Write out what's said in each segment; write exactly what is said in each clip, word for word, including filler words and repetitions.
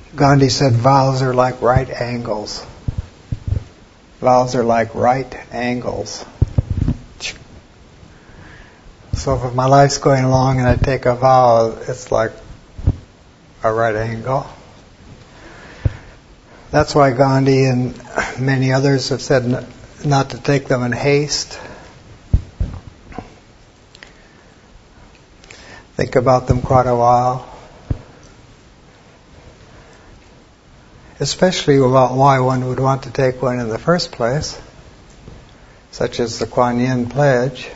Gandhi said vows are like right angles. Vows are like right angles. So if my life's going along and I take a vow, it's like a right angle. That's why Gandhi and many others have said not to take them in haste. Think about them quite a while. Especially about why one would want to take one in the first place, such as the Kuan Yin pledge.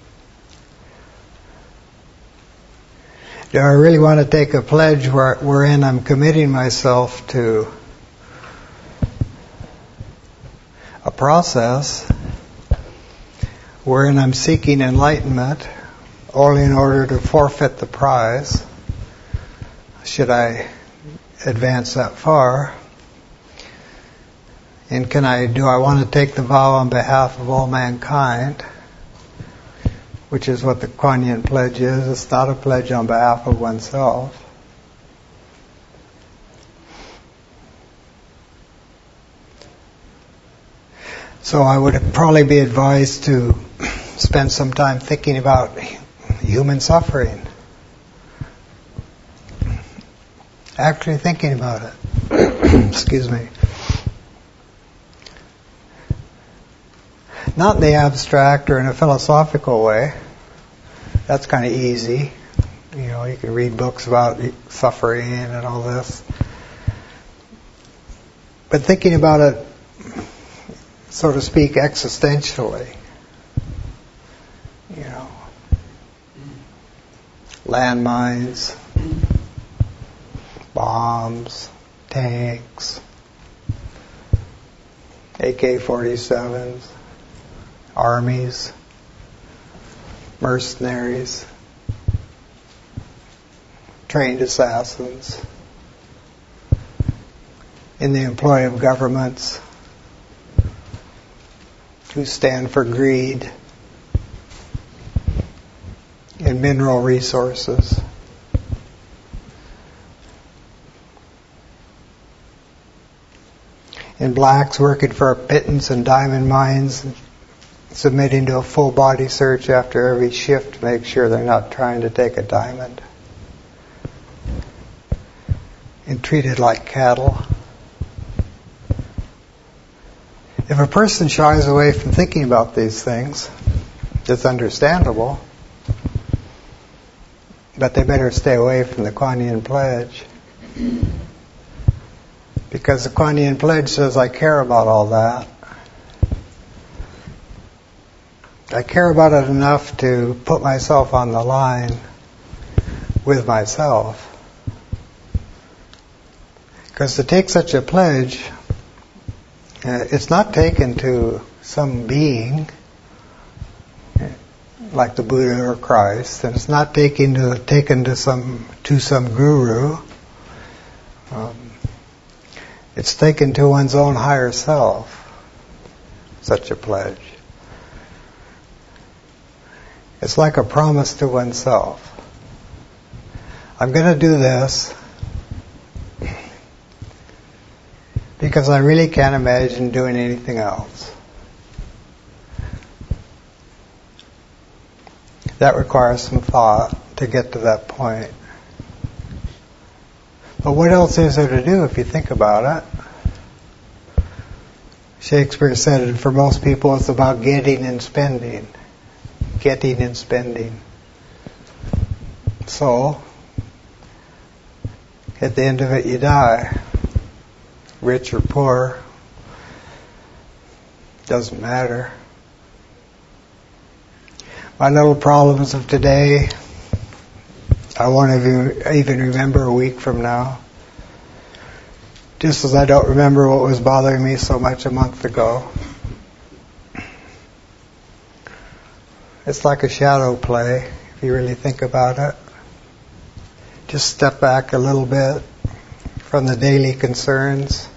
Do I really want to take a pledge where, wherein I'm committing myself to a process wherein I'm seeking enlightenment only in order to forfeit the prize? Should I advance that far? And can I, do I want to take the vow on behalf of all mankind? Which is what the Kuan Yin pledge is. It's not a pledge on behalf of oneself. So I would probably be advised to spend some time thinking about human suffering. Actually thinking about it. Excuse me. Not in the abstract or in a philosophical way. That's kind of easy. You know, you can read books about suffering and all this. But thinking about it, so to speak, existentially. You know, landmines, bombs, tanks, A K forty-sevens, armies, mercenaries, trained assassins, in the employ of governments who stand for greed in mineral resources. And blacks working for a pittance in diamond mines, submitting to a full body search after every shift to make sure they're not trying to take a diamond. And treated like cattle. If a person shies away from thinking about these things, it's understandable. But they better stay away from the Kuan Yin pledge. Because the Kuan Yin pledge says I care about all that. I care about it enough to put myself on the line with myself. Because to take such a pledge, uh, it's not taken to some being like the Buddha or Christ, and it's not taken to taken to some to some guru. Um, it's taken to one's own higher self. Such a pledge. It's like a promise to oneself. I'm going to do this because I really can't imagine doing anything else. That requires some thought to get to that point. But what else is there to do if you think about it? Shakespeare said, for most people it's about getting and spending. Getting and spending. So, at the end of it you die. Rich or poor. Doesn't matter. My little problems of today, I won't even remember a week from now. Just as I don't remember what was bothering me so much a month ago. It's like a shadow play, if you really think about it. Just step back a little bit from the daily concerns.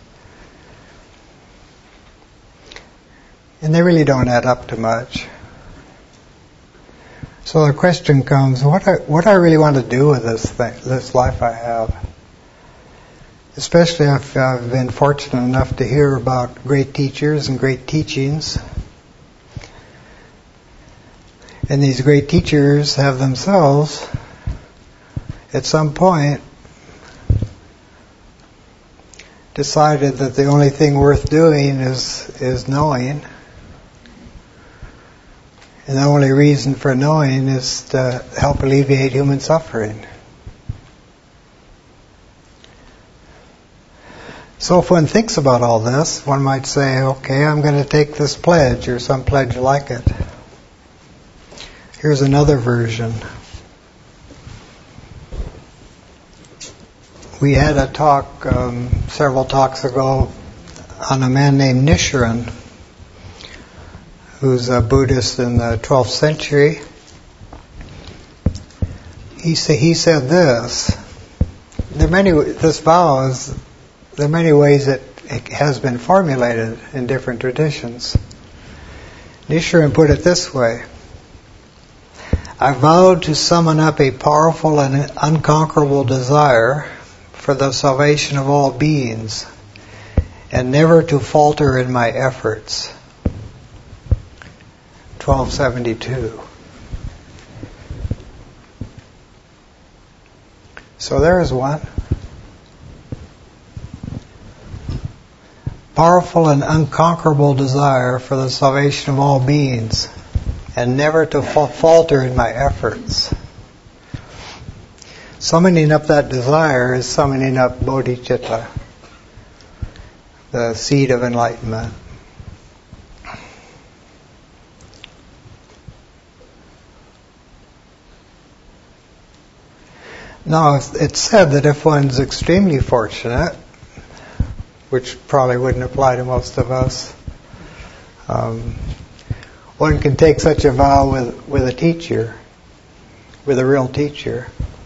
And they really don't add up to much. So the question comes, what I, what do I really want to do with this thing, this life I have? especially if I've been fortunate enough to hear about great teachers and great teachings. And these great teachers have themselves, at some point, decided that the only thing worth doing is is knowing. And the only reason for knowing is to help alleviate human suffering. So if one thinks about all this, one might say, okay, I'm going to take this pledge or some pledge like it. Here's another version. We had a talk um, several talks ago on a man named Nichiren, who's a Buddhist in the twelfth century. He say, he said this. There are many. This vow is there are many ways that it has been formulated in different traditions. Nichiren put it this way: I vowed to summon up a powerful and unconquerable desire for the salvation of all beings, and never to falter in my efforts. twelve seventy-two. So there is one. Powerful and unconquerable desire for the salvation of all beings, and never to fa- falter in my efforts. Summoning up that desire is summoning up bodhicitta, the seed of enlightenment. Now, it's said that if one's extremely fortunate, which probably wouldn't apply to most of us, um, one can take such a vow with, with a teacher, with a real teacher.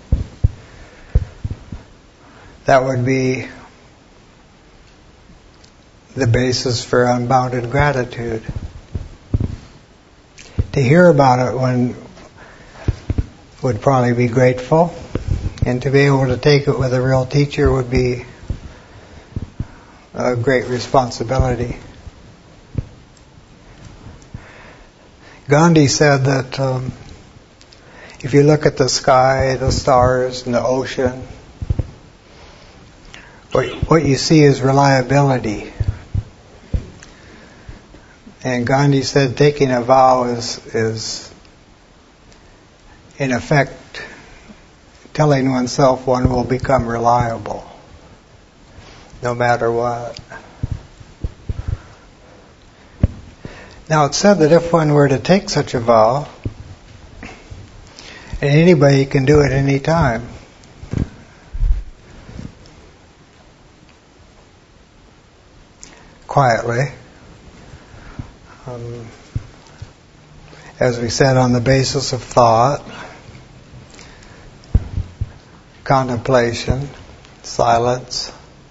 That would be the basis for unbounded gratitude. To hear about it, one would probably be grateful, and to be able to take it with a real teacher would be a great responsibility. Gandhi said that um, if you look at the sky, the stars, and the ocean, what, what you see is reliability. And Gandhi said taking a vow is, is in effect, telling oneself one will become reliable, no matter what. Now, it's said that if one were to take such a vow, and anybody can do it any time, quietly, um, as we said, on the basis of thought, contemplation, silence.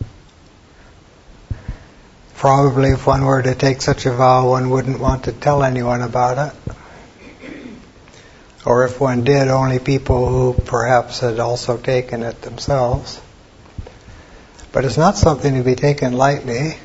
Probably if one were to take such a vow, one wouldn't want to tell anyone about it. Or if one did, only people who perhaps had also taken it themselves. But it's not something to be taken lightly.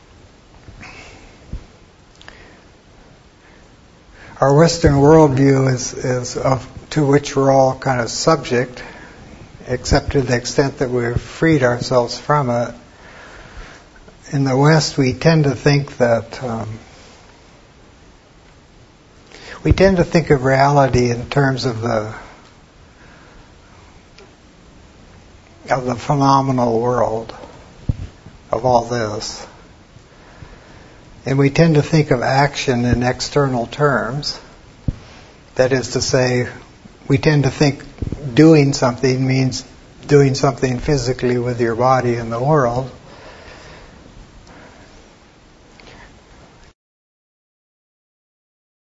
Our Western worldview is, is of, to which we're all kind of subject, except to the extent that we've freed ourselves from it. In the West, we tend to think that um, we tend to think of reality in terms of the of the phenomenal world of all this, and we tend to think of action in external terms. That is to say, we tend to think doing something means doing something physically with your body in the world.